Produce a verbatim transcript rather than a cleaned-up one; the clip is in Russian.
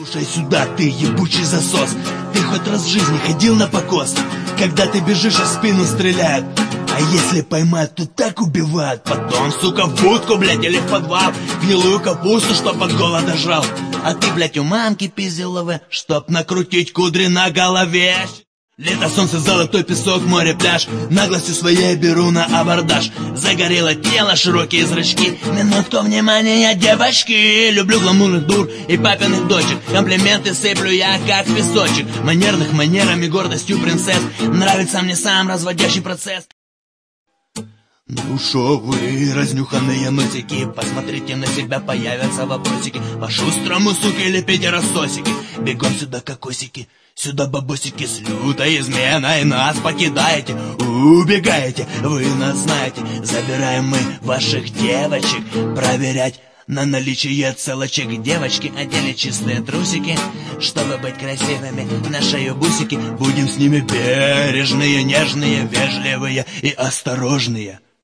Слушай сюда, ты ебучий засос. Ты хоть раз в жизни ходил на покос? Когда ты бежишь, а в спину стреляют. А если поймают, то так убивают. Потом, сука, в будку, блядь, или в подвал. Гнилую капусту, чтоб от голода жрал. А ты, блядь, у мамки пиздиловы, чтоб накрутить кудри на голове. Лето, солнце, золотой песок, море, пляж. Наглостью своей беру на абордаж. Загорело тело, широкие зрачки. Минутку внимания, девочки. Люблю гламурных дур и папиных дочек. Комплименты сыплю я, как песочек. Манерных манерами, гордостью принцесс. Нравится мне сам разводящий процесс. Ну шо вы, разнюханные носики, посмотрите на себя, появятся вопросики. По-шустрому, суки, лепите рассосики. Бегом сюда, кокосики, сюда бабосики. С лютой изменой нас покидаете, убегаете, вы нас знаете. Забираем мы ваших девочек, проверять на наличие целочек. Девочки одели чистые трусики, чтобы быть красивыми, на шею бусики. Будем с ними бережные, нежные, вежливые и осторожные.